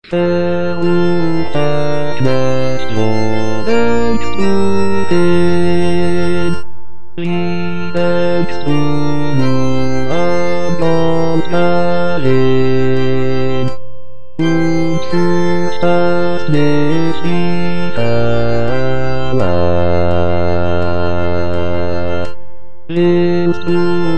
Verurteiltes Lebensstupid. Liebst du nur und darin? Und fühlst das nicht wieder. Willst du